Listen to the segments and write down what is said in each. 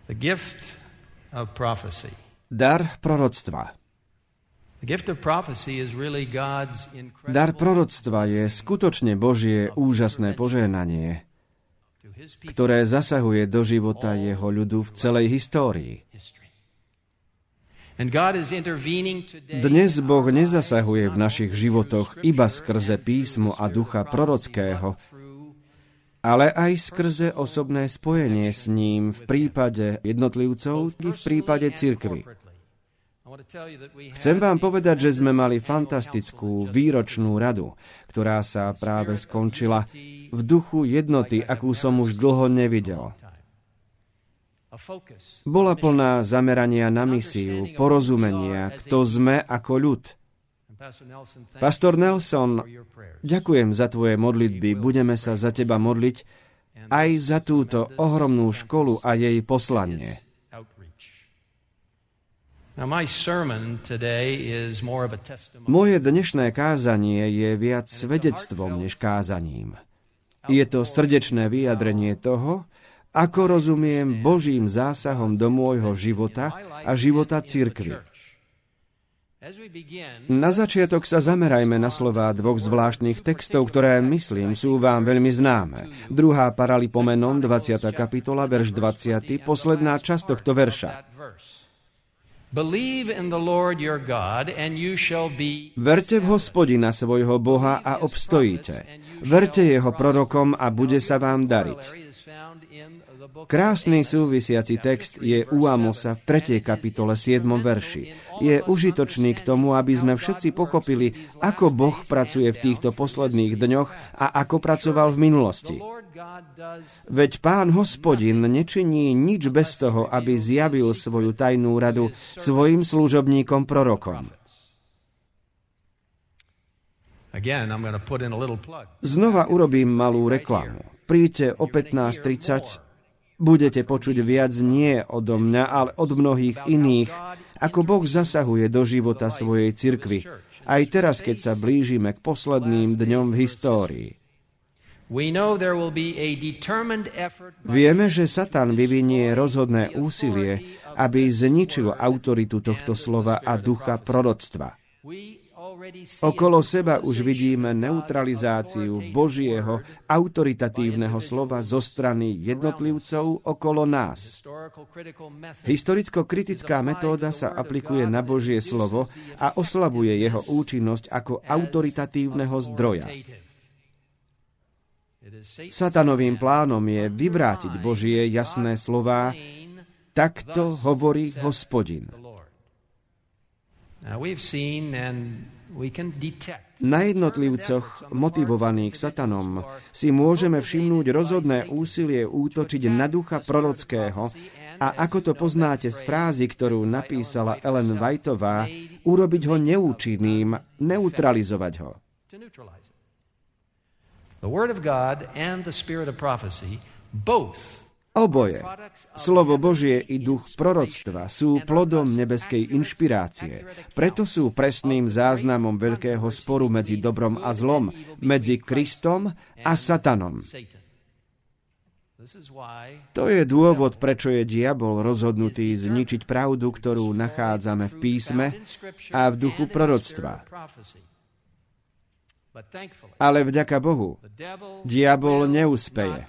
The gift of prophecy. Dar proroctva. The gift of prophecy is really God's incredible. Dar proroctva je skutočne Božie úžasné požehnanie, ktoré zasahuje do života jeho ľudu v celej histórii. Dnes Boh nezasahuje v našich životoch iba skrze písmo a ducha prorockého, ale aj skrze osobné spojenie s ním v prípade jednotlivcov i v prípade cirkvi. Chcem vám povedať, že sme mali fantastickú výročnú radu, ktorá sa práve skončila v duchu jednoty, akú som už dlho nevidel. Bola plná zamerania na misiu, porozumenia, kto sme ako ľud. Pastor Nelson, ďakujem za tvoje modlitby, budeme sa za teba modliť aj za túto ohromnú školu a jej poslanie. Moje dnešné kázanie je viac svedectvom než kázaním. Je to srdečné vyjadrenie toho, ako rozumiem Božím zásahom do môjho života a života cirkvi. Na začiatok sa zamerajme na slová dvoch zvláštnych textov, ktoré, myslím, sú vám veľmi známe. 2. Paralipomenon, 20. kapitola, verš 20, posledná časť tohto verša. Verte v Hospodina svojho Boha a obstojíte. Verte jeho prorokom a bude sa vám dariť. Krásny súvisiaci text je u Amosa v 3. kapitole 7. verši. Je užitočný k tomu, aby sme všetci pochopili, ako Boh pracuje v týchto posledných dňoch a ako pracoval v minulosti. Veď Pán Hospodin nečiní nič bez toho, aby zjavil svoju tajnú radu svojim služobníkom prorokom. Znova urobím malú reklamu. Príďte o 15:30, budete počuť viac nie odo mňa, ale od mnohých iných, ako Boh zasahuje do života svojej cirkvi, aj teraz, keď sa blížime k posledným dňom v histórii. Vieme, že Satan vyvinie rozhodné úsilie, aby zničil autoritu tohto slova a ducha proroctva. Okolo seba už vidíme neutralizáciu Božieho autoritatívneho slova zo strany jednotlivcov okolo nás. Historicko-kritická metóda sa aplikuje na Božie slovo a oslabuje jeho účinnosť ako autoritatívneho zdroja. Satanovým plánom je vyvrátiť Božie jasné slová, takto hovorí Hospodin. Na jednotlivcoch motivovaných Satanom si môžeme všimnúť rozhodné úsilie útočiť na ducha prorockého a ako to poznáte z frázy, ktorú napísala Ellen Whiteová, urobiť ho neúčinným, neutralizovať ho. Oboje, slovo Božie i duch proroctva, sú plodom nebeskej inšpirácie. Preto sú presným záznamom veľkého sporu medzi dobrom a zlom, medzi Kristom a Satanom. To je dôvod, prečo je diabol rozhodnutý zničiť pravdu, ktorú nachádzame v písme a v duchu proroctva. Ale vďaka Bohu, diabol neúspeje.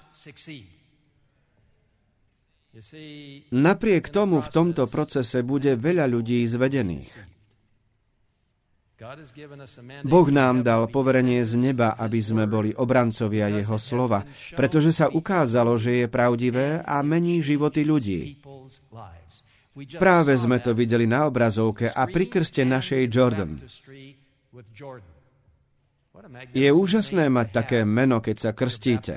Napriek tomu v tomto procese bude veľa ľudí zvedených. Boh nám dal poverenie z neba, aby sme boli obrancovia jeho slova, pretože sa ukázalo, že je pravdivé a mení životy ľudí. Práve sme to videli na obrazovke a pri krste našej Jordan. Je úžasné mať také meno, keď sa krstíte.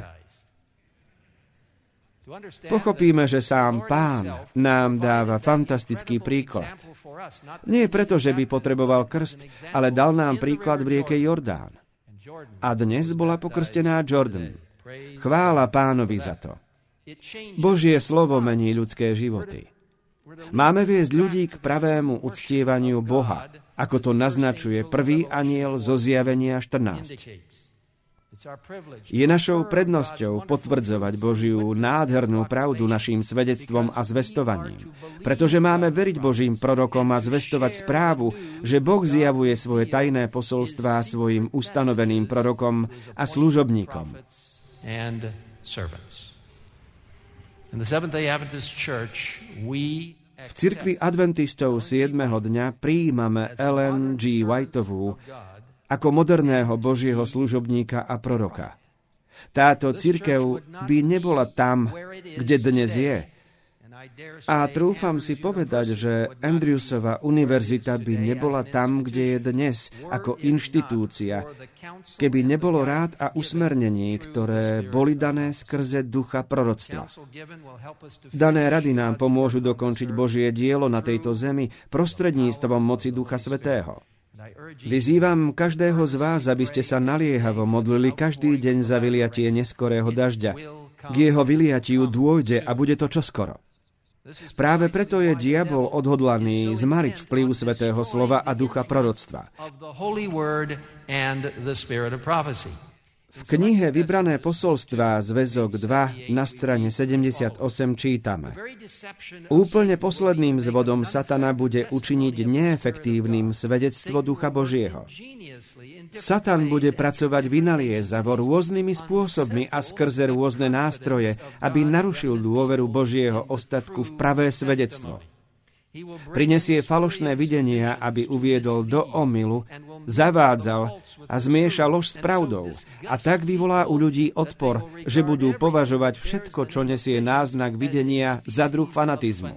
Pochopíme, že sám Pán nám dáva fantastický príklad. Nie preto, že by potreboval krst, ale dal nám príklad v rieke Jordán. A dnes bola pokrstená Jordan. Chvála Pánovi za to. Božie slovo mení ľudské životy. Máme viesť ľudí k pravému uctievaniu Boha, ako to naznačuje prvý anjel zo Zjavenia 14. Je našou prednosťou potvrdzovať Božiu nádhernú pravdu naším svedectvom a zvestovaním, pretože máme veriť Božím prorokom a zvestovať správu, že Boh zjavuje svoje tajné posolstvá svojim ustanoveným prorokom a služobníkom. V cirkvi adventistov 7. dňa prijímame Ellen G. Whiteovú ako moderného Božieho služobníka a proroka. Táto cirkev by nebola tam, kde dnes je. A trúfam si povedať, že Andrewsova univerzita by nebola tam, kde je dnes, ako inštitúcia, keby nebolo rád a usmernení, ktoré boli dané skrze ducha proroctva. Dané rady nám pomôžu dokončiť Božie dielo na tejto zemi prostredníctvom moci Ducha Svätého. Vyzývam každého z vás, aby ste sa naliehavo modlili každý deň za vyliatie neskorého dažďa. K jeho vyliatiu dôjde a bude to čoskoro. Práve preto je diabol odhodlaný zmariť vplyv Svätého slova a ducha proroctva. V knihe Vybrané posolstvá zväzok 2 na strane 78 čítame: Úplne posledným zvodom satana bude učiniť neefektívnym svedectvo Ducha Božieho. Satan bude pracovať vynaliezavo rôznymi spôsobmi a skrze rôzne nástroje, aby narušil dôveru Božieho ostatku v pravé svedectvo. Prinesie falošné videnia, aby uviedol do omylu, zavádzal a zmiešal lož s pravdou a tak vyvolá u ľudí odpor, že budú považovať všetko, čo nesie náznak videnia, za druh fanatizmu.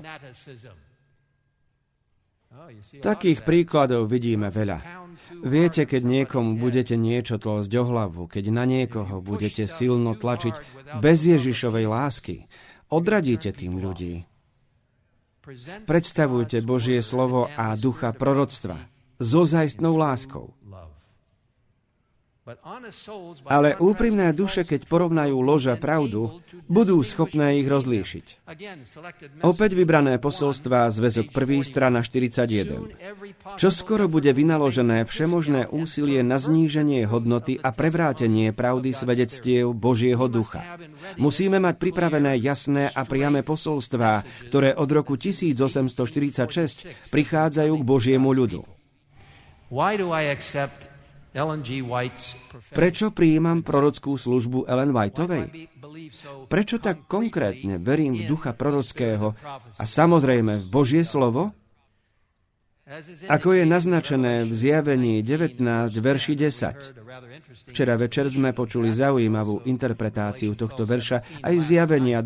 Takých príkladov vidíme veľa. Viete, keď niekomu budete niečo tlsť o hlavu, keď na niekoho budete silno tlačiť bez Ježišovej lásky, odradíte tým ľudí. Predstavujte Božie slovo a ducha proroctva so ozajstnou láskou. Ale úprimné duše, keď porovnajú lož a pravdu, budú schopné ich rozlíšiť. Opäť vybrané posolstvá, zväzok 1, strana 41. Čoskoro bude vynaložené všemožné úsilie na zníženie hodnoty a prevrátenie pravdy svedectiev Božieho ducha. Musíme mať pripravené jasné a priame posolstvá, ktoré od roku 1846 prichádzajú k Božiemu ľudu. Prečo prijímam prorockú službu Ellen Whiteovej? Prečo tak konkrétne verím v ducha prorockého a samozrejme v Božie slovo? Ako je naznačené v Zjavení 19, verši 10. Včera večer sme počuli zaujímavú interpretáciu tohto verša aj Zjavenia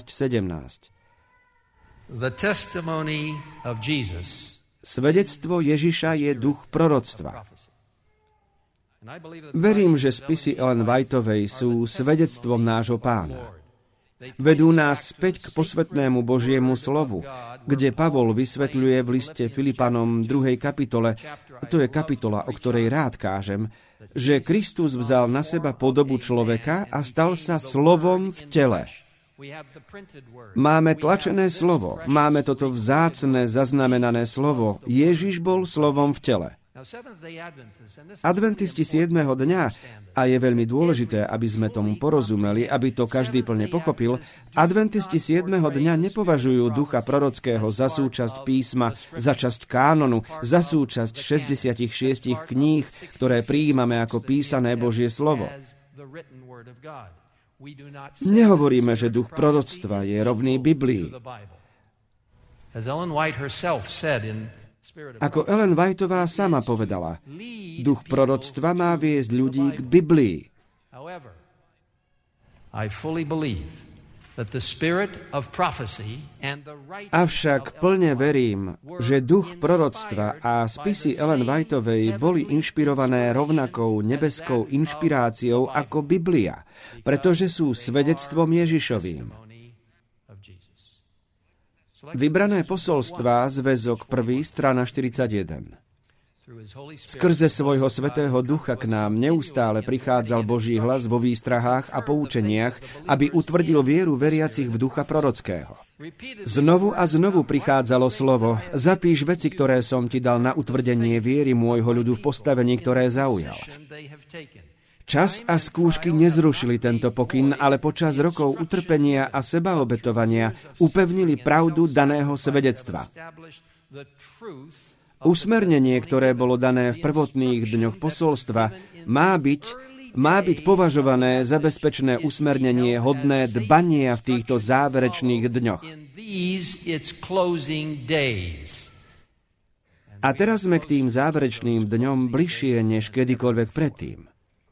12:17. Svedectvo Ježiša je duch proroctva. Verím, že spisy Ellen Whiteovej sú svedectvom nášho Pána. Vedú nás späť k posvätnému Božiemu slovu, kde Pavol vysvetľuje v liste Filipanom 2. kapitole, to je kapitola, o ktorej rád kážem, že Kristus vzal na seba podobu človeka a stal sa slovom v tele. Máme tlačené slovo, máme toto vzácne zaznamenané slovo. Ježiš bol slovom v tele. Adventisti 7. dňa, a je veľmi dôležité, aby sme tomu porozumeli, aby to každý plne pochopil, adventisti 7. dňa nepovažujú ducha prorockého za súčasť písma, za časť kánonu, za súčasť 66 kníh, ktoré prijímame ako písané Božie slovo. Nehovoríme, že duch proroctva je rovný Biblii. Ako Ellen Whiteová sama povedala, duch proroctva má viesť ľudí k Biblii. Avšak plne verím, že duch proroctva a spisy Ellen Whiteovej boli inšpirované rovnakou nebeskou inšpiráciou ako Biblia, pretože sú svedectvom Ježišovým. Vybrané posolstvá, zväzok 1, strana 41. Skrze svojho svätého ducha k nám neustále prichádzal Boží hlas vo výstrahách a poučeniach, aby utvrdil vieru veriacich v ducha prorockého. Znovu a znovu prichádzalo slovo: zapíš veci, ktoré som ti dal na utvrdenie viery môjho ľudu v postavení, ktoré zaujal. Čas a skúšky nezrušili tento pokyn, ale počas rokov utrpenia a sebaobetovania upevnili pravdu daného svedectva. Usmernenie, ktoré bolo dané v prvotných dňoch posolstva, má byť považované za bezpečné usmernenie hodné dbania v týchto záverečných dňoch. A teraz sme k tým záverečným dňom bližšie než kedykoľvek predtým.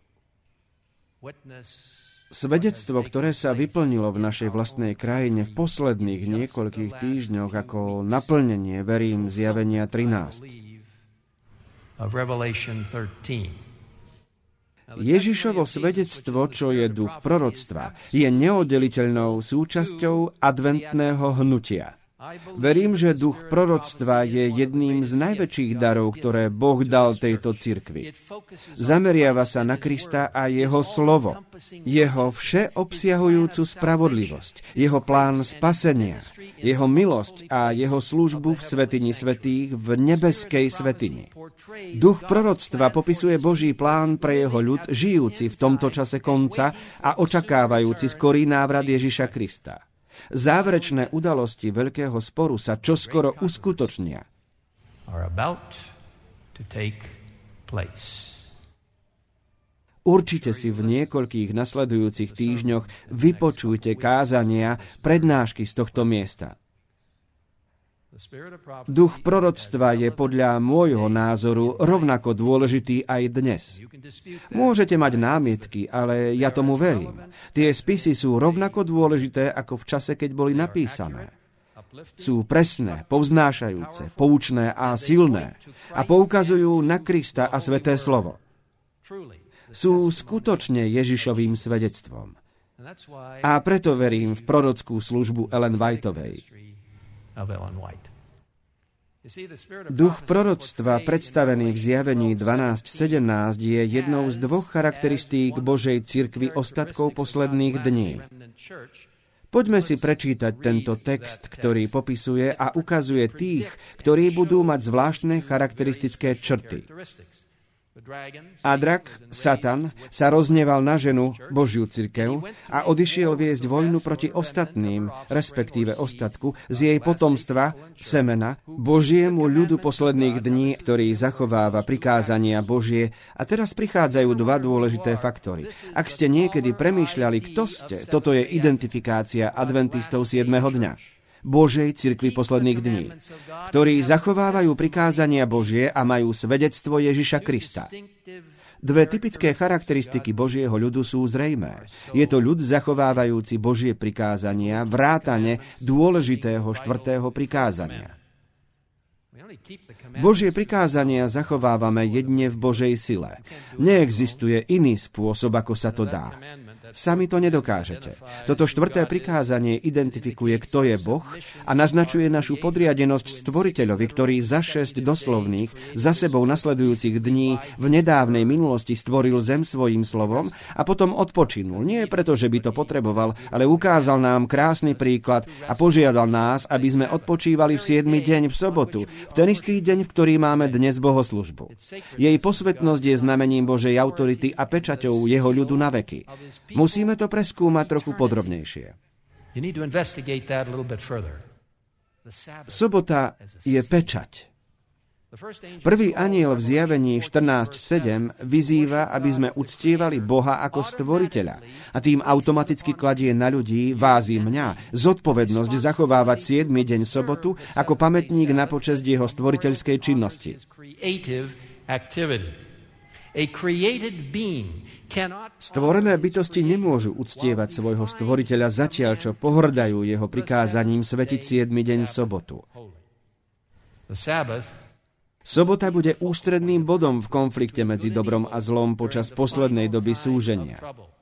Svedectvo, ktoré sa vyplnilo v našej vlastnej krajine v posledných niekoľkých týždňoch ako naplnenie, verím, Zjavenia 13. Ježišovo svedectvo, čo je duch proroctva, je neoddeliteľnou súčasťou adventného hnutia. Verím, že duch proroctva je jedným z najväčších darov, ktoré Boh dal tejto cirkvi. Zameriava sa na Krista a jeho slovo, jeho všeobsiahujúcu spravodlivosť, jeho plán spasenia, jeho milosť a jeho službu v svätyni svätých v nebeskej svätyni. Duch proroctva popisuje Boží plán pre jeho ľud, žijúci v tomto čase konca a očakávajúci skorý návrat Ježiša Krista. Záverečné udalosti veľkého sporu sa čoskoro uskutočnia. Určite si v niekoľkých nasledujúcich týždňoch vypočujte kázania, prednášky z tohto miesta. Duch proroctva je podľa môjho názoru rovnako dôležitý aj dnes. Môžete mať námietky, ale ja tomu verím. Tie spisy sú rovnako dôležité ako v čase, keď boli napísané. Sú presné, povznášajúce, poučné a silné a poukazujú na Krista a sväté slovo. Sú skutočne Ježišovým svedectvom. A preto verím v prorockú službu Ellen Whiteovej. Duch proroctva, predstavený v Zjavení 12:17, je jednou z dvoch charakteristík Božej cirkvi ostatkov posledných dní. Poďme si prečítať tento text, ktorý popisuje a ukazuje tých, ktorí budú mať zvláštne charakteristické črty. A drak, Satan, sa rozhneval na ženu, Božiu cirkev, a odišiel viesť vojnu proti ostatným, respektíve ostatku, z jej potomstva, semena, Božiemu ľudu posledných dní, ktorý zachováva prikázania Božie. A teraz prichádzajú dva dôležité faktory. Ak ste niekedy premýšľali, kto ste, toto je identifikácia adventistov 7. dňa. Božej cirkvi posledných dní, ktorí zachovávajú prikázania Božie a majú svedectvo Ježiša Krista. Dve typické charakteristiky Božieho ľudu sú zrejmé. Je to ľud zachovávajúci Božie prikázania, vrátane dôležitého 4. prikázania. Božie prikázania zachovávame jedine v Božej sile. Neexistuje iný spôsob, ako sa to dá. Sami to nedokážete. Toto 4. prikázanie identifikuje, kto je Boh a naznačuje našu podriadenosť Stvoriteľovi, ktorý za 6 doslovných, za sebou nasledujúcich dní v nedávnej minulosti stvoril zem svojím slovom a potom odpočinul. Nie preto, že by to potreboval, ale ukázal nám krásny príklad a požiadal nás, aby sme odpočívali v 7. deň v sobotu, v ten istý deň, v ktorý máme dnes bohoslužbu. Jej posvetnosť je znamením Božej autority a pečaťou jeho ľudu na veky. Musíme to preskúmať trochu podrobnejšie. Sobota je pečať. Prvý anjel v Zjavení 14:7 vyzýva, aby sme uctievali Boha ako stvoriteľa a tým automaticky kladie na ľudí, vás i mňa, zodpovednosť zachovávať 7. deň sobotu ako pamätník na počesť jeho stvoriteľskej činnosti. Stvorené bytosti nemôžu uctievať svojho stvoriteľa zatiaľ, čo pohrdajú jeho prikázaním svetiť 7. deň sobotu. Sobota bude ústredným bodom v konflikte medzi dobrom a zlom počas poslednej doby súženia.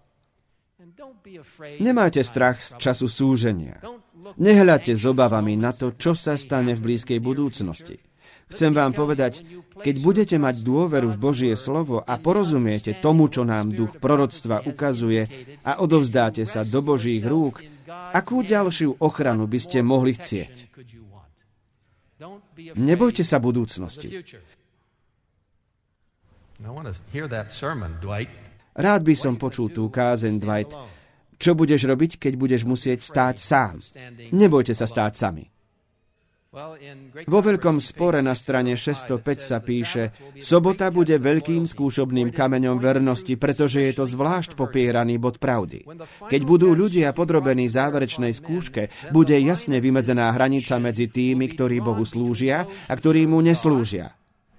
Nemáte strach z času súženia. Nehľadte s obavami na to, čo sa stane v blízkej budúcnosti. Chcem vám povedať, keď budete mať dôveru v Božie slovo a porozumiete tomu, čo nám duch proroctva ukazuje a odovzdáte sa do Božích rúk, akú ďalšiu ochranu by ste mohli chcieť? Nebojte sa budúcnosti. Rád by som počul tú kázeň, Dwight. Čo budeš robiť, keď budeš musieť stáť sám? Nebojte sa stáť sami. Vo veľkom spore na strane 605 sa píše: sobota bude veľkým skúšobným kameňom vernosti, pretože je to zvlášť popieraný bod pravdy. Keď budú ľudia podrobení záverečnej skúške, bude jasne vymedzená hranica medzi tými, ktorí Bohu slúžia a ktorí mu neslúžia.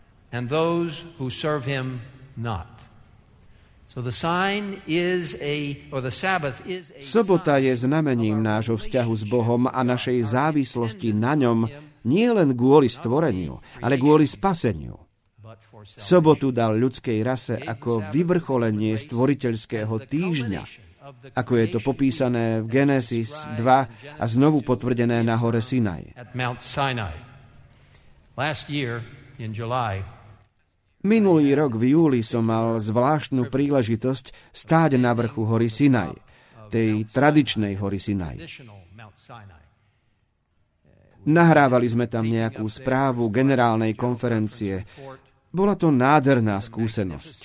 Sobota je znamením nášho vzťahu s Bohom a našej závislosti na ňom nie len kvôli stvoreniu, ale kvôli spaseniu. Sobotu dal ľudskej rase ako vyvrcholenie stvoriteľského týždňa, ako je to popísané v Genesis 2 a znovu potvrdené na hore Sinaj. Minulý rok v júli som mal zvláštnu príležitosť stáť na vrchu hory Sinaj, tej tradičnej hory Sinaj. Nahrávali sme tam nejakú správu generálnej konferencie. Bola to nádherná skúsenosť.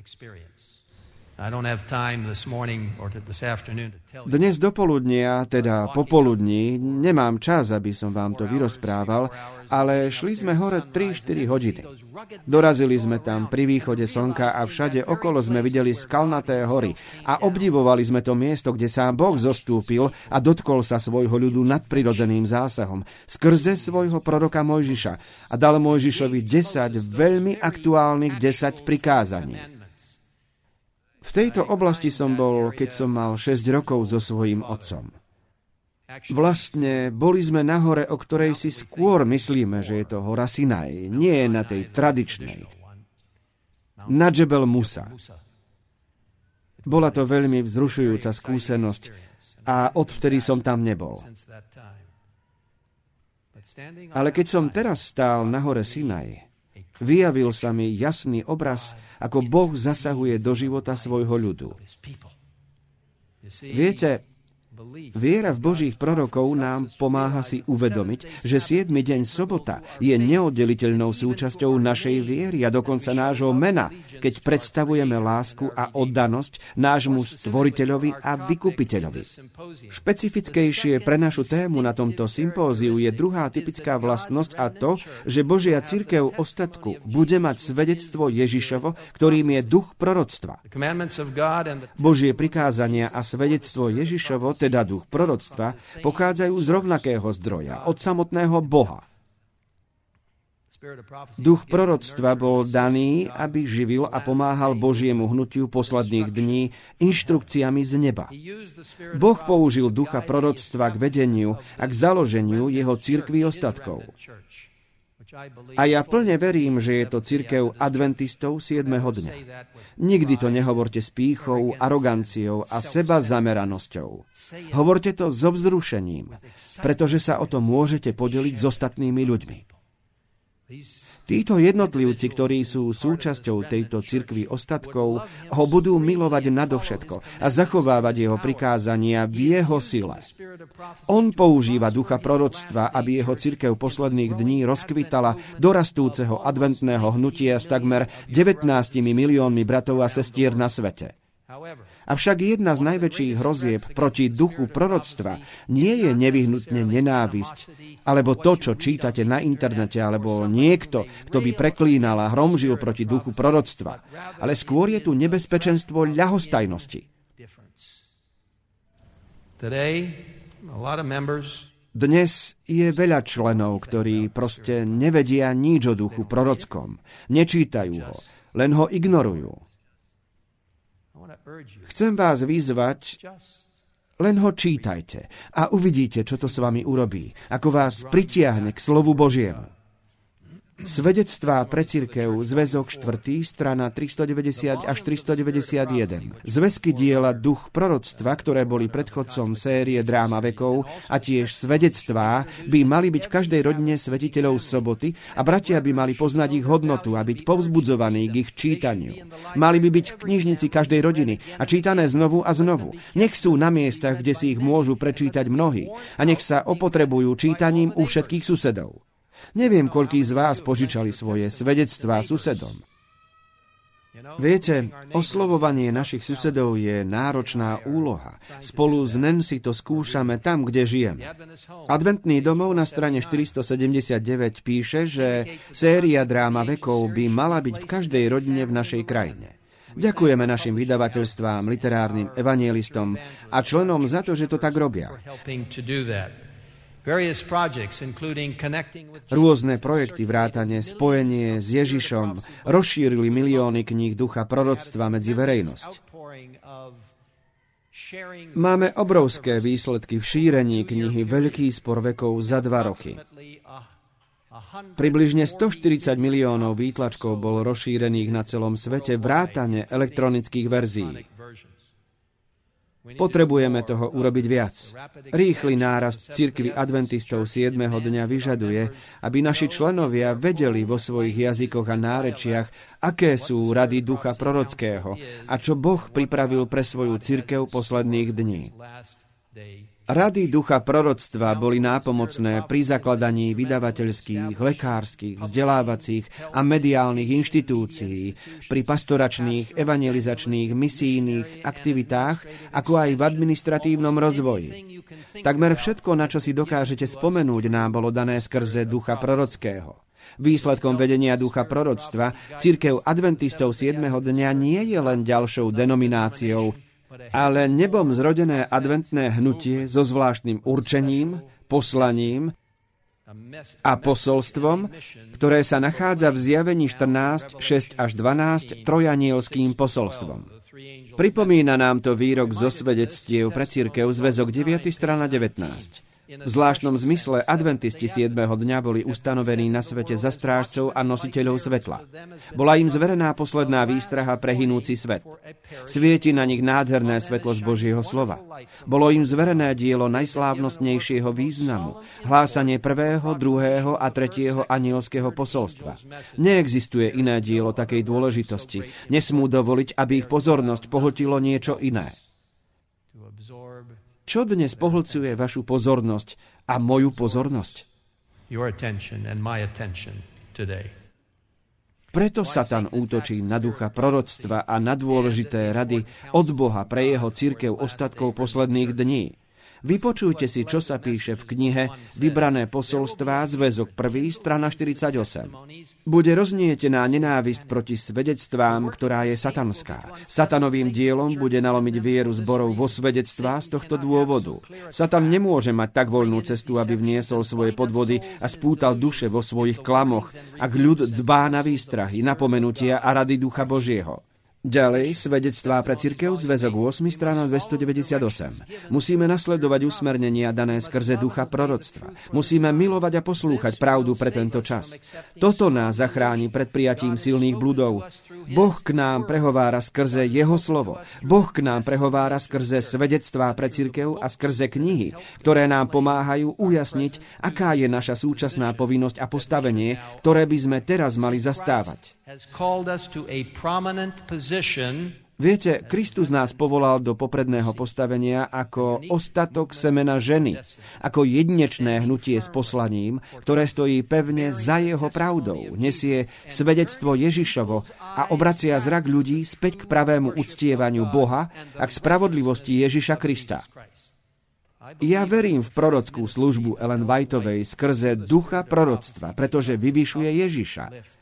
Dnes dopoludnia, teda popoludní, nemám čas, aby som vám to vyrozprával, ale šli sme hore 3-4 hodiny. Dorazili sme tam pri východe slnka a všade okolo sme videli skalnaté hory a obdivovali sme to miesto, kde sám Boh zostúpil a dotkol sa svojho ľudu nadprirodzeným zásahom skrze svojho proroka Mojžiša a dal Mojžišovi 10 veľmi aktuálnych 10 prikázaní. V tejto oblasti som bol, keď som mal 6 rokov so svojím otcom. Vlastne boli sme na hore, o ktorej si skôr myslíme, že je to hora Sinaj, nie na tej tradičnej. Na Džebel Musa. Bola to veľmi vzrušujúca skúsenosť a odvtedy som tam nebol. Ale keď som teraz stál na hore Sinaj, vyjavil sa mi jasný obraz, ako Boh zasahuje do života svojho ľudu. Viete, viera v Božích prorokov nám pomáha si uvedomiť, že 7. deň sobota je neoddeliteľnou súčasťou našej viery a dokonca nášho mena, keď predstavujeme lásku a oddanosť nášmu stvoriteľovi a vykupiteľovi. Špecifickejšie pre našu tému na tomto sympóziu je druhá typická vlastnosť a to, že Božia cirkev ostatku bude mať svedectvo Ježišovo, ktorým je duch proroctva. Božie prikázania a svedectvo Ježišovo, teda duch proroctva, pochádzajú z rovnakého zdroja, od samotného Boha. Duch proroctva bol daný, aby živil a pomáhal Božiemu hnutiu posledných dní inštrukciami z neba. Boh použil ducha proroctva k vedeniu a k založeniu jeho cirkvi ostatkov. A ja plne verím, že je to cirkev adventistov 7. dňa. Nikdy to nehovorte s pýchou, aroganciou a seba zameranosťou. Hovorte to so vzrušením, pretože sa o to môžete podeliť s ostatnými ľuďmi. Títo jednotlivci, ktorí sú súčasťou tejto cirkvi ostatkov, ho budú milovať nadovšetko a zachovávať jeho prikázania v jeho sile. On používa ducha proroctva, aby jeho cirkev posledných dní rozkvitala do rastúceho adventného hnutia s takmer 19 miliónmi bratov a sestier na svete. Avšak jedna z najväčších hrozieb proti duchu proroctva nie je nevyhnutne nenávisť, alebo to, čo čítate na internete, alebo niekto, kto by preklínal a hromžil proti duchu proroctva, ale skôr je tu nebezpečenstvo ľahostajnosti. Dnes je veľa členov, ktorí proste nevedia nič o duchu prorockom, nečítajú ho, len ho ignorujú. Chcem vás vyzvať, len ho čítajte a uvidíte, čo to s vami urobí, ako vás pritiahne k slovu Božiemu. Svedectvá pre cirkev, zväzok 4, strana 390 až 391. Zväzky diela Duch proroctva, ktoré boli predchodcom série Dráma vekov, a tiež svedectvá by mali byť v každej rodine svetiteľov soboty a bratia by mali poznať ich hodnotu a byť povzbudzovaní k ich čítaniu. Mali by byť v knižnici každej rodiny a čítané znovu a znovu. Nech sú na miestach, kde si ich môžu prečítať mnohí a nech sa opotrebujú čítaním u všetkých susedov. Neviem, koľký z vás požičali svoje svedectvá susedom. Viete, oslovovanie našich susedov je náročná úloha. Spolu s Nancy to skúšame tam, kde žijeme. Adventný domov na strane 479 píše, že séria Dráma vekov by mala byť v každej rodine v našej krajine. Ďakujeme našim vydavateľstvám, literárnym evanjelistom a členom za to, že to tak robia. Rôzne projekty vrátane spojenie s Ježišom rozšírili milióny kníh ducha proroctva medzi verejnosť. Máme obrovské výsledky v šírení knihy Veľký spor vekov za 2 roky. Približne 140 miliónov výtlačkov bolo rozšírených na celom svete vrátane elektronických verzií. Potrebujeme toho urobiť viac. Rýchly nárast cirkvi adventistov 7. dňa vyžaduje, aby naši členovia vedeli vo svojich jazykoch a nárečiach, aké sú rady ducha prorockého a čo Boh pripravil pre svoju cirkev posledných dní. Rady ducha proroctva boli nápomocné pri zakladaní vydavateľských, lekárskych, vzdelávacích a mediálnych inštitúcií, pri pastoračných, evangelizačných, misijných aktivitách, ako aj v administratívnom rozvoji. Takmer všetko, na čo si dokážete spomenúť, nám bolo dané skrze ducha prorockého. Výsledkom vedenia ducha proroctva cirkev adventistov 7. dňa nie je len ďalšou denomináciou, ale nebom zrodené adventné hnutie so zvláštnym určením, poslaním a posolstvom, ktoré sa nachádza v Zjavení 14, 6 až 12 trojanielským posolstvom. Pripomína nám to výrok zo svedectiev pre cirkev, zväzok 9, strana 19. V zvláštnom zmysle adventisti 7. dňa boli ustanovení na svete za strážcov a nositeľov svetla. Bola im zverená posledná výstraha pre hynúci svet. Svieti na nich nádherné svetlo z Božieho slova. Bolo im zverené dielo najslávnostnejšieho významu, hlásanie 1., 2. a 3. anielského posolstva. Neexistuje iné dielo takej dôležitosti. Nesmú dovoliť, aby ich pozornosť pohltilo niečo iné. Čo dnes pohlcuje vašu pozornosť a moju pozornosť? Preto Satan útočí na ducha proroctva a na dôležité rady od Boha pre jeho cirkev ostatkov posledných dní. Vypočujte si, čo sa píše v knihe Vybrané posolstvá, zväzok 1, strana 48. Bude roznietená nenávisť proti svedectvám, ktorá je satanská. Satanovým dielom bude nalomiť vieru zborov vo svedectvá z tohto dôvodu. Satan nemôže mať tak voľnú cestu, aby vniesol svoje podvody a spútal duše vo svojich klamoch, ak ľud dbá na výstrahy, napomenutia a rady ducha Božieho. Ďalej, svedectvá pre cirkev, zväzok 8, strana 298. Musíme nasledovať usmernenia dané skrze ducha proroctva. Musíme milovať a poslúchať pravdu pre tento čas. Toto nás zachráni pred prijatím silných bludov. Boh k nám prehovára skrze jeho slovo. Boh k nám prehovára skrze svedectvá pre cirkev a skrze knihy, ktoré nám pomáhajú ujasniť, aká je naša súčasná povinnosť a postavenie, ktoré by sme teraz mali zastávať. Viete, Kristus nás povolal do popredného postavenia ako ostatok semena ženy, ako jedinečné hnutie s poslaním, ktoré stojí pevne za jeho pravdou, nesie svedectvo Ježišovo a obracia zrak ľudí späť k pravému uctievaniu Boha a k spravodlivosti Ježiša Krista. Ja verím v prorockú službu Ellen Whiteovej skrze ducha proroctva, pretože vyvyšuje Ježiša.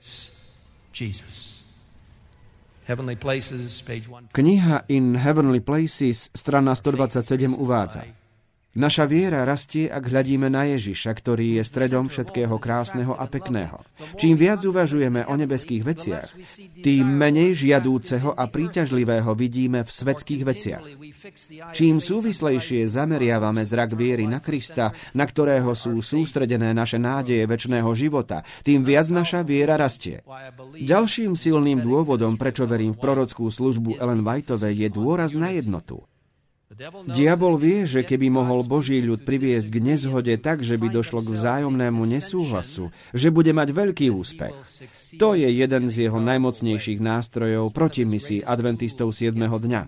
Kniha In Heavenly Places, strana 127 uvádza: Naša viera rastie, ak hľadíme na Ježiša, ktorý je stredom všetkého krásneho a pekného. Čím viac uvažujeme o nebeských veciach, tým menej žiadúceho a príťažlivého vidíme v svetských veciach. Čím súvislejšie zameriavame zrak viery na Krista, na ktorého sú sústredené naše nádeje večného života, tým viac naša viera rastie. Ďalším silným dôvodom, prečo verím v prorockú službu Ellen Whiteovej, je dôraz na jednotu. Diabol vie, že keby mohol Boží ľud priviesť k nezhode tak, že by došlo k vzájomnému nesúhlasu, že bude mať veľký úspech. To je jeden z jeho najmocnejších nástrojov proti misii adventistov 7. dňa.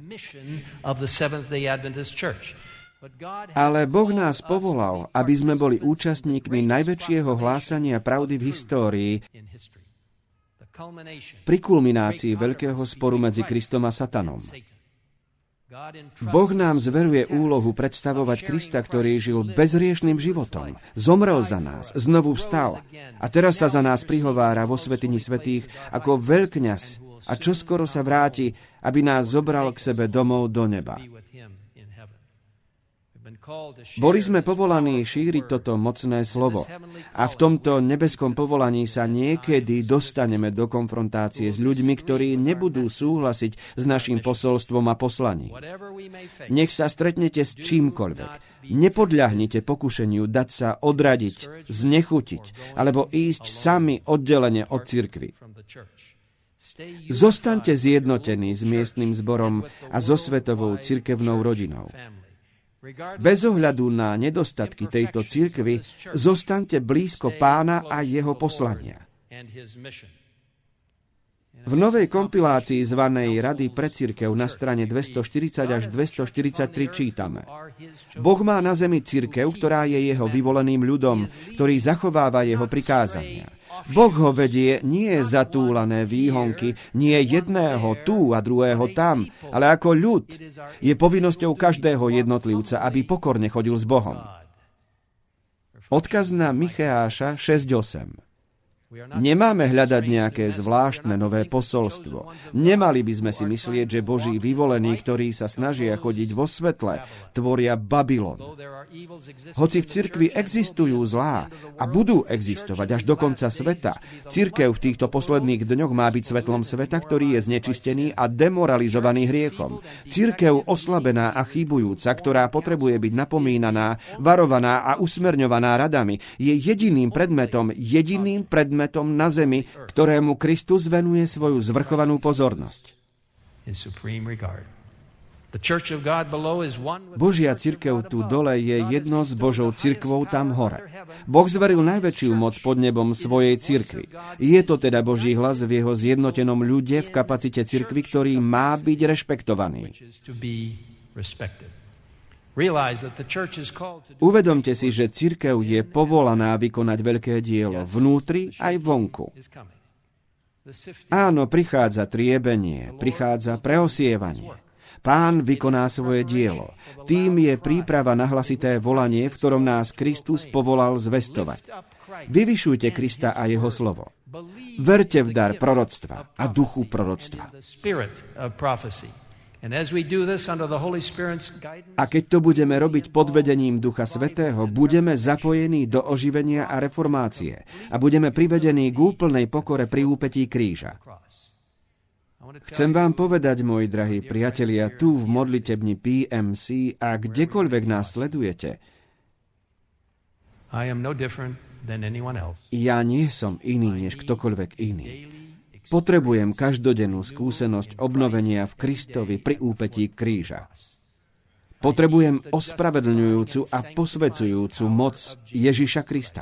Ale Boh nás povolal, aby sme boli účastníkmi najväčšieho hlásania pravdy v histórii, pri kulminácii veľkého sporu medzi Kristom a Satanom. Boh nám zveruje úlohu predstavovať Krista, ktorý žil bezhriešným životom, zomrel za nás, znovu vstal a teraz sa za nás prihovára vo svätyni svätých ako veľkňaz a čoskoro sa vráti, aby nás zobral k sebe domov do neba. Boli sme povolaní šíriť toto mocné slovo a v tomto nebeskom povolaní sa niekedy dostaneme do konfrontácie s ľuďmi, ktorí nebudú súhlasiť s našim posolstvom a poslaním. Nech sa stretnete s čímkoľvek. Nepodľahnite pokušeniu dať sa odradiť, znechutiť alebo ísť sami oddelene od cirkvi. Zostaňte zjednotení s miestnym zborom a so svetovou cirkevnou rodinou. Bez ohľadu na nedostatky tejto cirkvi, zostaňte blízko Pána a jeho poslania. V novej kompilácii zvanej Rady pre cirkev na strane 240 až 243 čítame: Boh má na zemi cirkev, ktorá je jeho vyvoleným ľudom, ktorý zachováva jeho prikázania. Boh ho vedie nie zatúlané výhonky, nie jedného tu a druhého tam, ale ako ľud. Je povinnosťou každého jednotlivca, aby pokorne chodil s Bohom. Odkaz na Micheáša 6.8. Nemáme hľadať nejaké zvláštne nové posolstvo. Nemali by sme si myslieť, že Boží vyvolení, ktorí sa snažia chodiť vo svetle, tvoria Babylon. Hoci v cirkvi existujú zlá a budú existovať až do konca sveta, cirkev v týchto posledných dňoch má byť svetlom sveta, ktorý je znečistený a demoralizovaný hriechom. Cirkev oslabená a chybujúca, ktorá potrebuje byť napomínaná, varovaná a usmerňovaná radami, je jediným predmetom na zemi, ktorému Kristus venuje svoju zvrchovanú pozornosť. Božia cirkev tu dole je jedno s Božou cirkvou tam hore. Boh zveril najväčšiu moc pod nebom svojej cirkvi. Je to teda Boží hlas v jeho zjednotenom ľude v kapacite cirkvi, ktorý má byť rešpektovaný. Uvedomte si, že cirkev je povolaná vykonať veľké dielo vnútri aj vonku. Áno, prichádza triebenie, prichádza preosievanie. Pán vykoná svoje dielo. Tým je príprava na hlasité volanie, v ktorom nás Kristus povolal zvestovať. Vyvyšujte Krista a jeho slovo. Verte v dar proroctva a duchu proroctva. A keď to budeme robiť pod vedením Ducha Svätého, budeme zapojení do oživenia a reformácie a budeme privedení k úplnej pokore pri úpetí kríža. Chcem vám povedať, moji drahí priatelia, tu v modlitebni PMC a kdekoľvek nás sledujete, ja nie som iný než ktokoľvek iný. Potrebujem každodennú skúsenosť obnovenia v Kristovi pri úpetí kríža. Potrebujem ospravedlňujúcu a posvedzujúcu moc Ježiša Krista.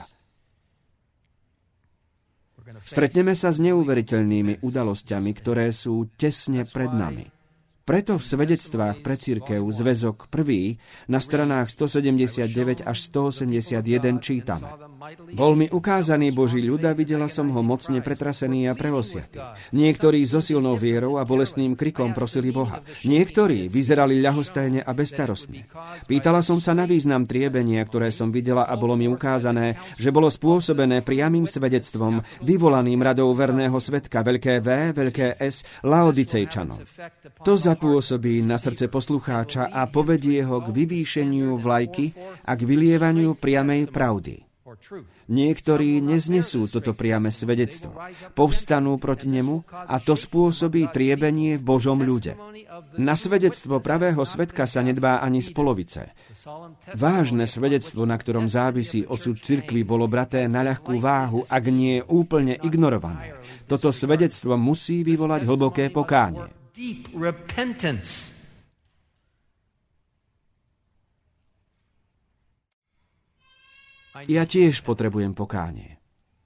Stretneme sa s neuveriteľnými udalosťami, ktoré sú tesne pred nami. Preto v svedectvách pre cirkev zväzok 1 na stranách 179 až 181 čítame: Bol mi ukázaný Boží ľud a videla som ho mocne pretrasený a preosiatý. Niektorí so silnou vierou a bolestným krikom prosili Boha. Niektorí vyzerali ľahostajne a bezstarostne. Pýtala som sa na význam triebenia, ktoré som videla, a bolo mi ukázané, že bolo spôsobené priamym svedectvom, vyvolaným radou verného svedka, veľké V, veľké S, Laodicejčanom. To zapôsobí na srdce poslucháča a povedie ho k vyvýšeniu vlajky a k vylievaniu priamej pravdy. Niektorí neznesú toto priame svedectvo. Povstanú proti nemu a to spôsobí triebenie v Božom ľude. Na svedectvo pravého svedka sa nedbá ani z polovice. Vážne svedectvo, na ktorom závisí osud cirkvi, bolo braté na ľahkú váhu, ak nie úplne ignorované. Toto svedectvo musí vyvolať hlboké pokánie. Ja tiež potrebujem pokánie.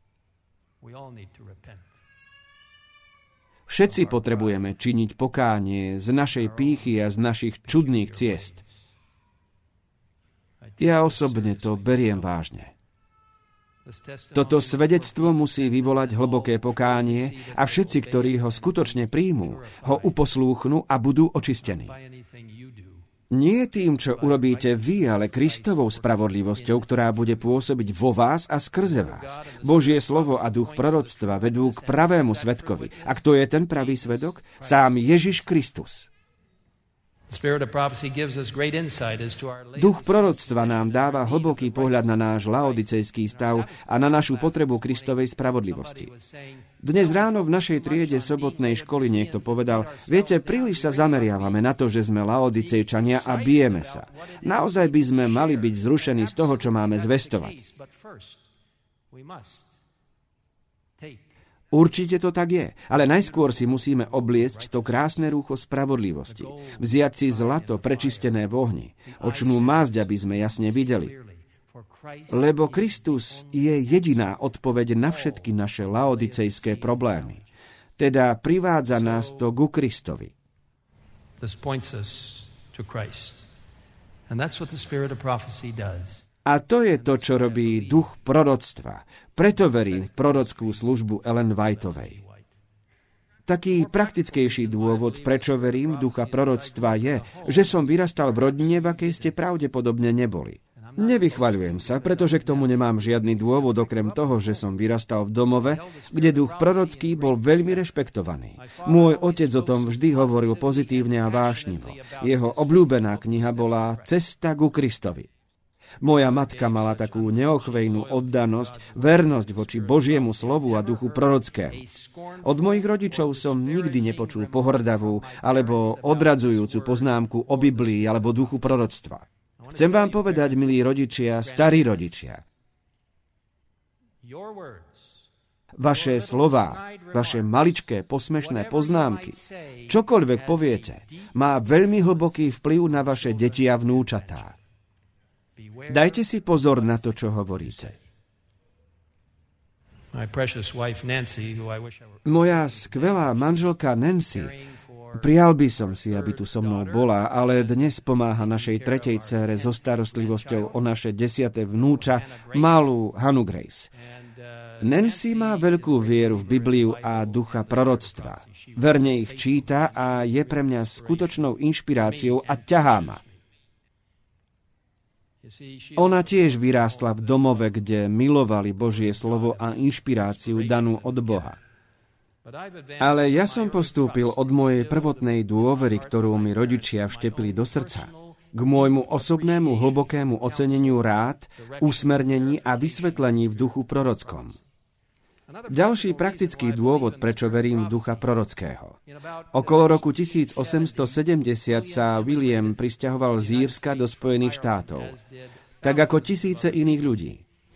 Všetci potrebujeme činiť pokánie z našej pýchy a z našich čudných ciest. Ja osobne to beriem vážne. Toto svedectvo musí vyvolať hlboké pokánie a všetci, ktorí ho skutočne príjmú, ho uposlúchnu a budú očistení. Nie tým, čo urobíte vy, ale Kristovou spravodlivosťou, ktorá bude pôsobiť vo vás a skrze vás. Božie slovo a duch proroctva vedú k pravému svedkovi. A kto je ten pravý svedok? Sám Ježiš Kristus. Duch proroctva nám dáva hlboký pohľad na náš laodicejský stav a na našu potrebu Kristovej spravodlivosti. Dnes ráno v našej triede sobotnej školy niekto povedal: viete, príliš sa zameriavame na to, že sme laodicejčania a bijeme sa. Naozaj by sme mali byť zrušení z toho, čo máme zvestovať. Určite to tak je, ale najskôr si musíme obliecť to krásne rúcho spravodlivosti, vziať si zlato prečistené v ohni, očnú másť, aby sme jasne videli. Lebo Kristus je jediná odpoveď na všetky naše laodicejské problémy. Teda privádza nás to ku Kristovi. A to je to, čo robí duch proroctva. Preto verím v prorockú službu Ellen Whiteovej. Taký praktickejší dôvod, prečo verím v ducha proroctva, je, že som vyrastal v rodine, v akej ste pravdepodobne neboli. Nevychvaľujem sa, pretože k tomu nemám žiadny dôvod, okrem toho, že som vyrastal v domove, kde duch prorocký bol veľmi rešpektovaný. Môj otec o tom vždy hovoril pozitívne a vášnivo. Jeho obľúbená kniha bola Cesta ku Kristovi. Moja matka mala takú neochvejnú oddanosť, vernosť voči Božiemu slovu a duchu prorockému. Od mojich rodičov som nikdy nepočul pohrdavú alebo odradzujúcu poznámku o Biblii alebo duchu proroctva. Chcem vám povedať, milí rodičia, starí rodičia, vaše slová, vaše maličké posmešné poznámky, čokoľvek poviete, má veľmi hlboký vplyv na vaše deti a vnúčatá. Dajte si pozor na to, čo hovoríte. Moja skvelá manželka Nancy, prijal by som si, aby tu so mnou bola, ale dnes pomáha našej tretej dcére so starostlivosťou o naše 10. vnúča, malú Hanu Grace. Nancy má veľkú vieru v Bibliu a ducha proroctva. Verne ich číta a je pre mňa skutočnou inšpiráciou a ťahá ma. Ona tiež vyrástla v domove, kde milovali Božie slovo a inšpiráciu danú od Boha. Ale ja som postúpil od mojej prvotnej dôvery, ktorú mi rodičia vštepili do srdca, k môjmu osobnému hlbokému oceneniu rád, usmernení a vysvetlení v duchu prorockom. Ďalší praktický dôvod, prečo verím v ducha prorockého. Okolo roku 1870 sa William prisťahoval z Írska do Spojených štátov, tak ako tisíce iných ľudí.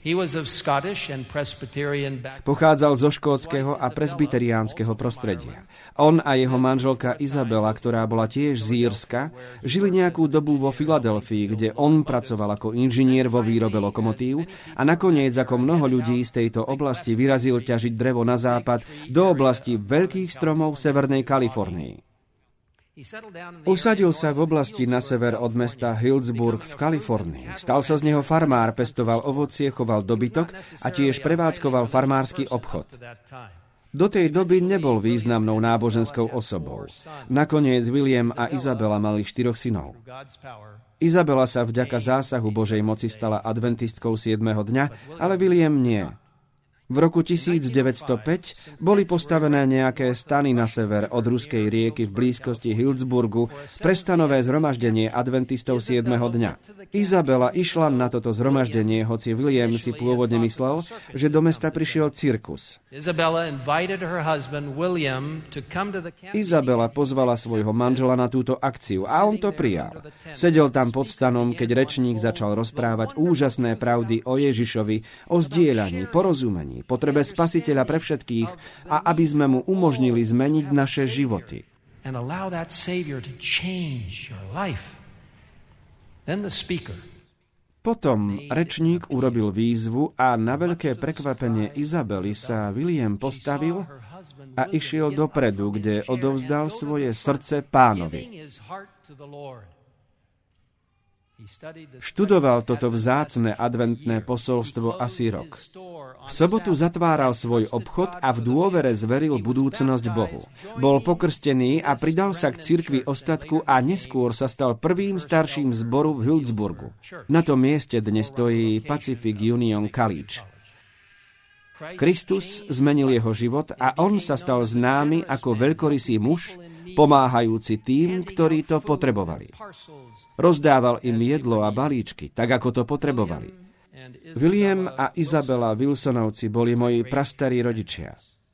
Pochádzal zo škótskeho a presbyteriánskeho prostredia. On a jeho manželka Izabela, ktorá bola tiež z Írska, žili nejakú dobu vo Filadelfii, kde on pracoval ako inžinier vo výrobe lokomotív a nakoniec, ako mnoho ľudí z tejto oblasti, vyrazil ťažiť drevo na západ do oblasti veľkých stromov v Severnej Kalifornii. Usadil sa v oblasti na sever od mesta Hillsburg v Kalifornii. Stal sa z neho farmár, pestoval ovocie, choval dobytok a tiež prevádzkoval farmársky obchod. Do tej doby nebol významnou náboženskou osobou. Nakoniec William a Izabela mali 4 synov. Izabela sa vďaka zásahu Božej moci stala adventistkou 7. dňa, ale William nie. V roku 1905 boli postavené nejaké stany na sever od Ruskej rieky v blízkosti Hillsburgu pre stanové zhromaždenie adventistov 7. dňa. Izabela išla na toto zhromaždenie, hoci William si pôvodne myslel, že do mesta prišiel cirkus. Izabela pozvala svojho manžela na túto akciu a on to prijal. Sedel tam pod stanom, keď rečník začal rozprávať úžasné pravdy o Ježišovi, o zdieľaní, porozumení, potrebe spasiteľa pre všetkých a aby sme mu umožnili zmeniť naše životy. Potom rečník urobil výzvu a na veľké prekvapenie Izabely sa William postavil a išiel dopredu, kde odovzdal svoje srdce Pánovi. Študoval toto vzácne adventné posolstvo asi rok. V sobotu zatváral svoj obchod a v dôvere zveril budúcnosť Bohu. Bol pokrstený a pridal sa k cirkvi Ostatku a neskôr sa stal prvým starším zboru v Hillsburgu. Na tom mieste dnes stojí Pacific Union College. Kristus zmenil jeho život a on sa stal známy ako veľkorysý muž, pomáhajúci tým, ktorí to potrebovali. Rozdával im jedlo a balíčky, tak ako to potrebovali. William a Izabela Wilsonovci boli moji prastarí rodičia.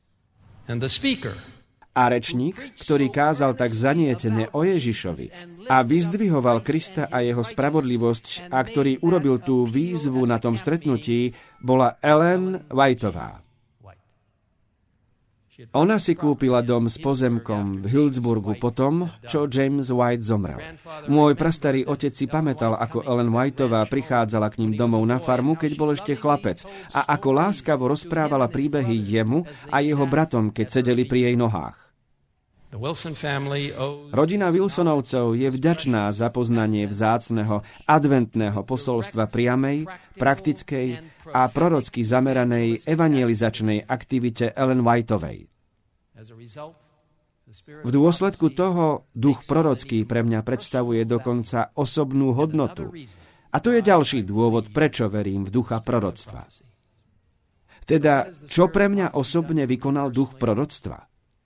A rečník, ktorý kázal tak zanietene o Ježišovi a vyzdvihoval Krista a jeho spravodlivosť a ktorý urobil tú výzvu na tom stretnutí, bola Ellen Whiteová. Ona si kúpila dom s pozemkom v Hillsburgu potom, čo James White zomrel. Môj prastarý otec si pamätal, ako Ellen Whiteová prichádzala k ním domov na farmu, keď bol ešte chlapec, a ako láskavo rozprávala príbehy jemu a jeho bratom, keď sedeli pri jej nohách. Rodina Wilsonovcov je vďačná za poznanie vzácneho adventného posolstva priamej, praktickej a prorocky zameranej evangelizačnej aktivite Ellen Whiteovej. V dôsledku toho duch prorocký pre mňa predstavuje dokonca osobnú hodnotu. A to je ďalší dôvod, prečo verím v ducha proroctva. Teda, čo pre mňa osobne vykonal duch proroctva?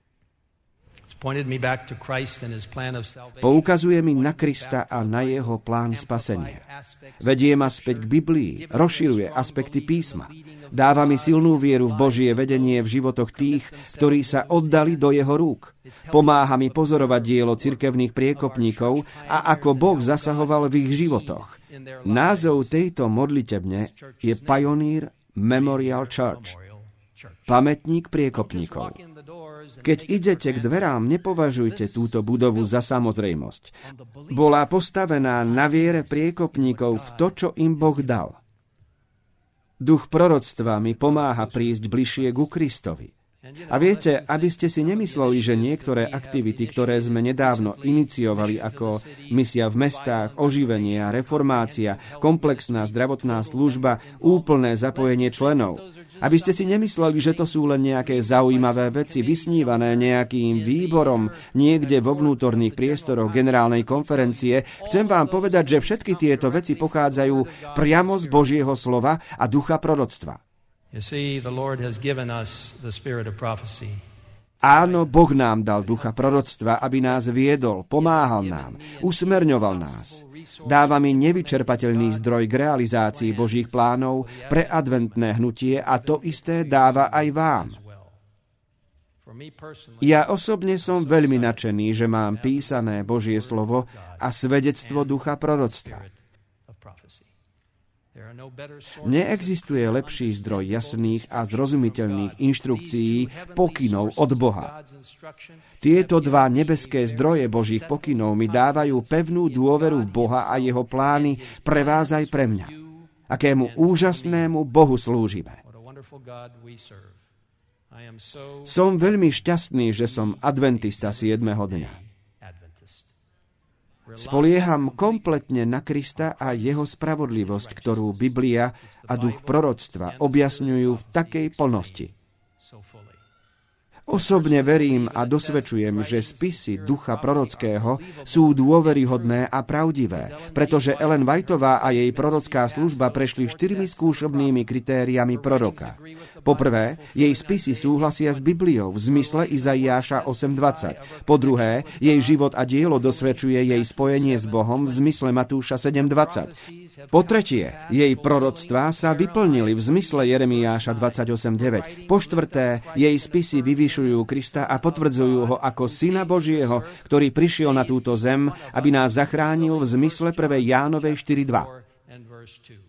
Poukazuje mi na Krista a na jeho plán spasenia. Vedie ma späť k Biblii, rozširuje aspekty písma. Dáva mi silnú vieru v Božie vedenie v životoch tých, ktorí sa oddali do jeho rúk. Pomáha mi pozorovať dielo cirkevných priekopníkov a ako Boh zasahoval v ich životoch. Názov tejto modlitebne je Pioneer Memorial Church. Pamätník priekopníkov. Keď idete k dverám, nepovažujte túto budovu za samozrejmosť. Bola postavená na viere priekopníkov v to, čo im Boh dal. Duch proroctva mi pomáha prísť bližšie ku Kristovi. A viete, aby ste si nemysleli, že niektoré aktivity, ktoré sme nedávno iniciovali ako misia v mestách, oživenie a reformácia, komplexná zdravotná služba, úplné zapojenie členov, aby ste si nemysleli, že to sú len nejaké zaujímavé veci, vysnívané nejakým výborom niekde vo vnútorných priestoroch generálnej konferencie, chcem vám povedať, že všetky tieto veci pochádzajú priamo z Božieho slova a ducha proroctva. Áno, Boh nám dal ducha proroctva, aby nás viedol, pomáhal nám, usmerňoval nás. Dáva mi nevyčerpateľný zdroj k realizácii Božích plánov pre adventné hnutie a to isté dáva aj vám. Ja osobne som veľmi nadšený, že mám písané Božie slovo a svedectvo ducha proroctva. Neexistuje lepší zdroj jasných a zrozumiteľných inštrukcií, pokynov od Boha. Tieto dva nebeské zdroje Božích pokynov mi dávajú pevnú dôveru v Boha a jeho plány pre vás aj pre mňa. Akému úžasnému Bohu slúžime. Som veľmi šťastný, že som adventista 7. dňa. Spolieham kompletne na Krista a jeho spravodlivosť, ktorú Biblia a duch proroctva objasňujú v takej plnosti. Osobne verím a dosvedčujem, že spisy ducha prorockého sú dôveryhodné a pravdivé, pretože Ellen Whiteová a jej prorocká služba prešli 4 skúšobnými kritériami proroka. Poprvé, jej spisy súhlasia s Bibliou v zmysle Izaiáša 8.20. Po druhé, jej život a dielo dosvedčuje jej spojenie s Bohom v zmysle Matúša 7.20. Po tretie, jej proroctvá sa vyplnili v zmysle Jeremiáša 28.9. Po štvrté, jej spisy vyvyšujú Krista a potvrdzujú ho ako Syna Božieho, ktorý prišiel na túto zem, aby nás zachránil v zmysle 1. Jánovej 4.2.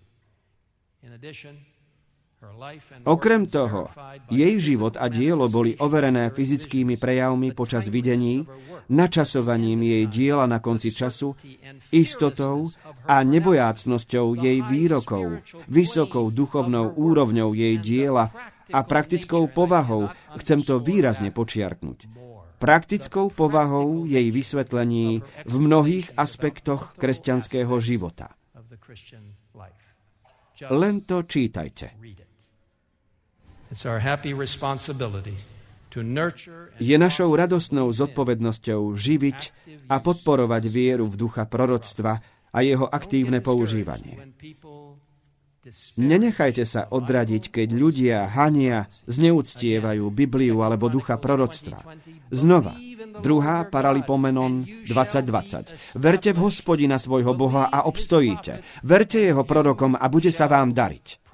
Okrem toho, jej život a dielo boli overené fyzickými prejavmi počas videní, načasovaním jej diela na konci času, istotou a nebojácnosťou jej výrokov, vysokou duchovnou úrovňou jej diela a praktickou povahou, chcem to výrazne počiarknuť, praktickou povahou jej vysvetlení v mnohých aspektoch kresťanského života. Len to čítajte. Je našou radostnou zodpovednosťou živiť a podporovať vieru v ducha proroctva a jeho aktívne používanie. Nenechajte sa odradiť, keď ľudia hania, zneúctievajú Bibliu alebo ducha proroctva. Znova, 2. Paralipomenon 20:20. Verte v Hospodina svojho Boha a obstojíte. Verte jeho prorokom a bude sa vám dariť.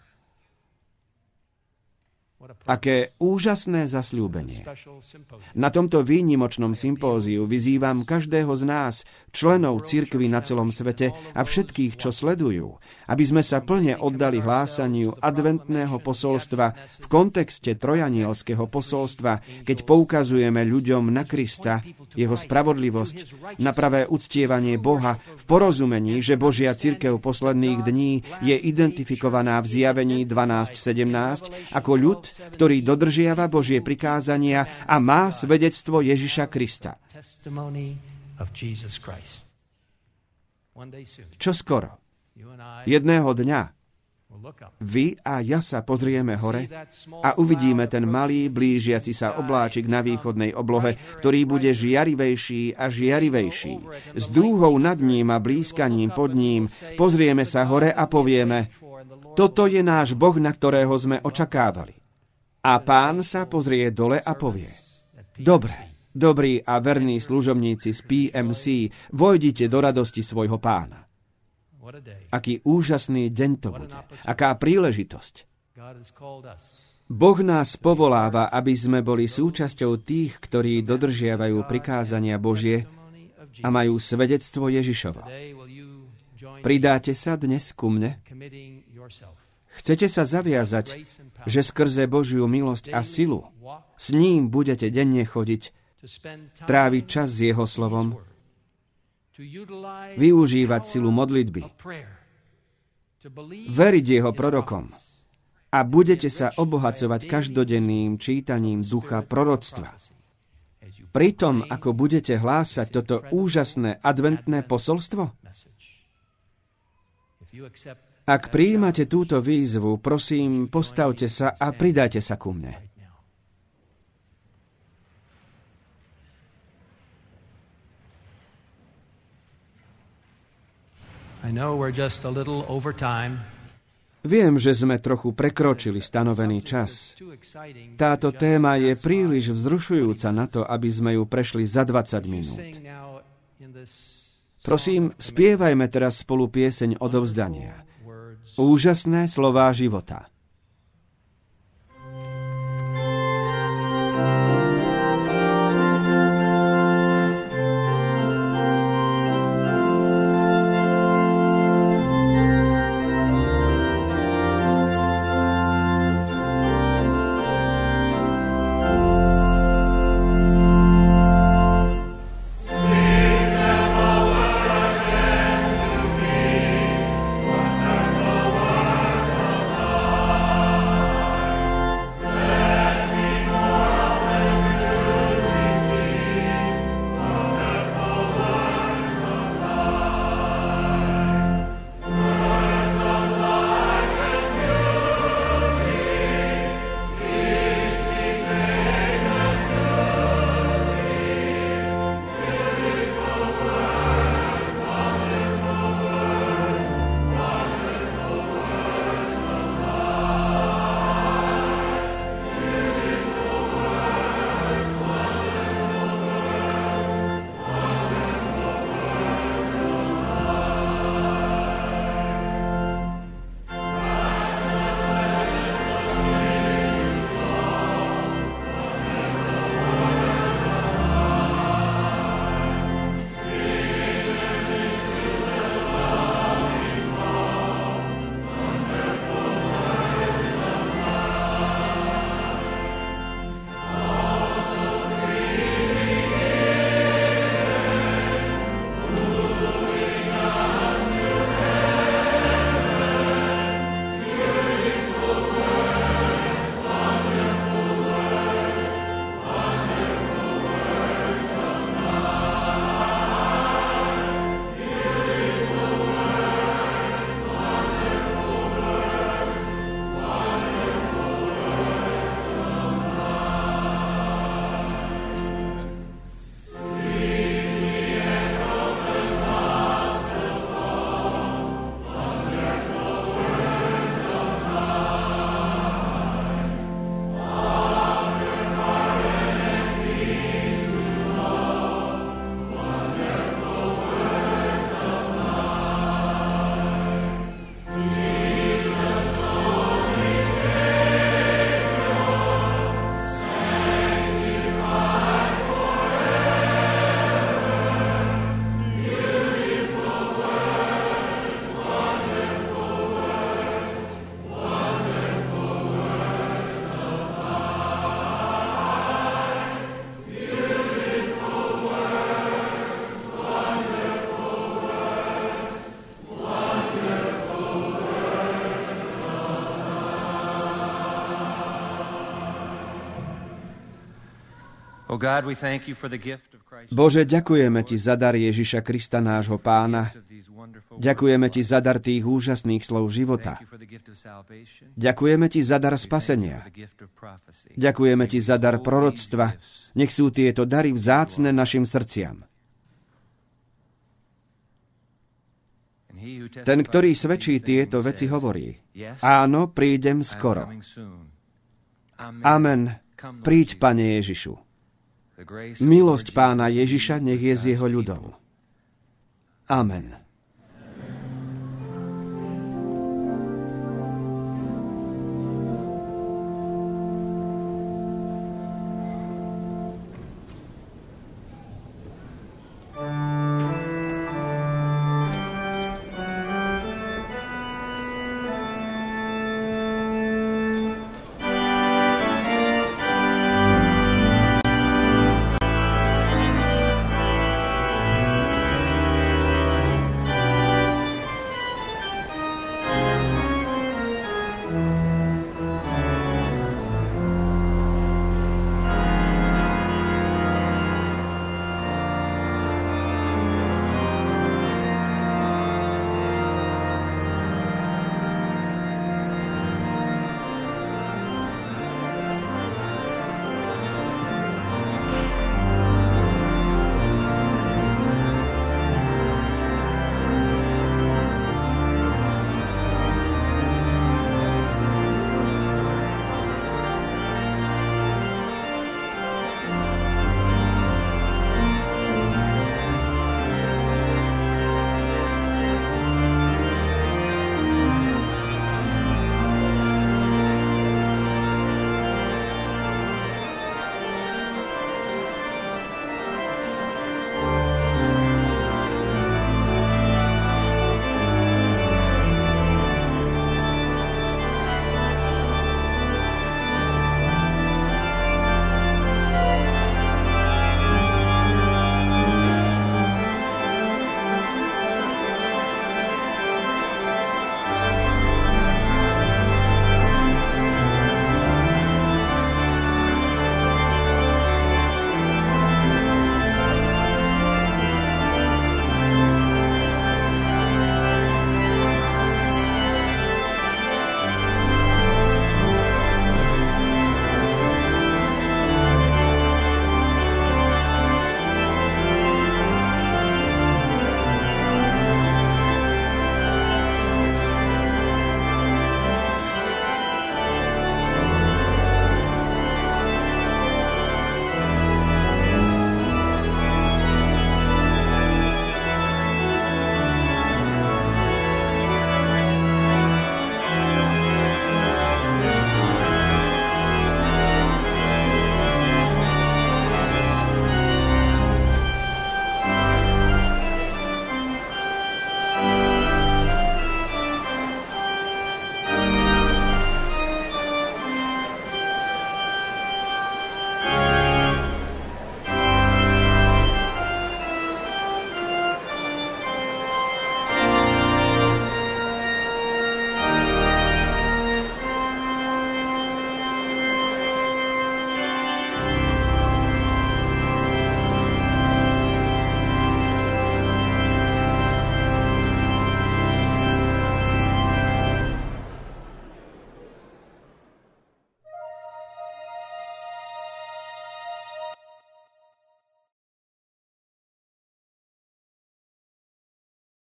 Aké úžasné zasľúbenie. Na tomto výnimočnom sympóziu vyzývam každého z nás, členov cirkvi na celom svete a všetkých, čo sledujú, aby sme sa plne oddali hlásaniu adventného posolstva v kontexte trojanielského posolstva, keď poukazujeme ľuďom na Krista, jeho spravodlivosť, na pravé uctievanie Boha v porozumení, že Božia cirkev posledných dní je identifikovaná v Zjavení 12:17 ako ľud, ktorý dodržiava Božie prikázania a má svedectvo Ježiša Krista. Čo skoro? Jedného dňa vy a ja sa pozrieme hore a uvidíme ten malý, blížiaci sa obláčik na východnej oblohe, ktorý bude žiarivejší a žiarivejší. S dúhou nad ním a blízkaním pod ním pozrieme sa hore a povieme: toto je náš Boh, na ktorého sme očakávali. A Pán sa pozrie dole a povie: dobre, dobrí a verní služobníci z PMC, vojdite do radosti svojho Pána. Aký úžasný deň to bude, aká príležitosť. Boh nás povoláva, aby sme boli súčasťou tých, ktorí dodržiavajú prikázania Božie a majú svedectvo Ježišovo. Pridáte sa dnes ku mne? Chcete sa zaviazať, že skrze Božiu milosť a silu s ním budete denne chodiť, tráviť čas s jeho slovom, využívať silu modlitby, veriť jeho prorokom a budete sa obohacovať každodenným čítaním ducha proroctva. Pritom, ako budete hlásať toto úžasné adventné posolstvo? Ak prijímate túto výzvu, prosím, postavte sa a pridajte sa ku mne. Viem, že sme trochu prekročili stanovený čas. Táto téma je príliš vzrušujúca na to, aby sme ju prešli za 20 minút. Prosím, spievajme teraz spolu pieseň odovzdania. Úžasné slová života. Wonderful words of love. Bože, ďakujeme Ti za dar Ježiša Krista, nášho Pána. Ďakujeme Ti za dar tých úžasných slov života. Ďakujeme Ti za dar spasenia. Ďakujeme Ti za dar proroctva. Nech sú tieto dary vzácne našim srdciam. Ten, ktorý svedčí tieto veci, hovorí: Áno, prídem skoro. Amen. Príď, Pane Ježišu. Milosť Pána Ježiša nech je z jeho ľudom. Amen.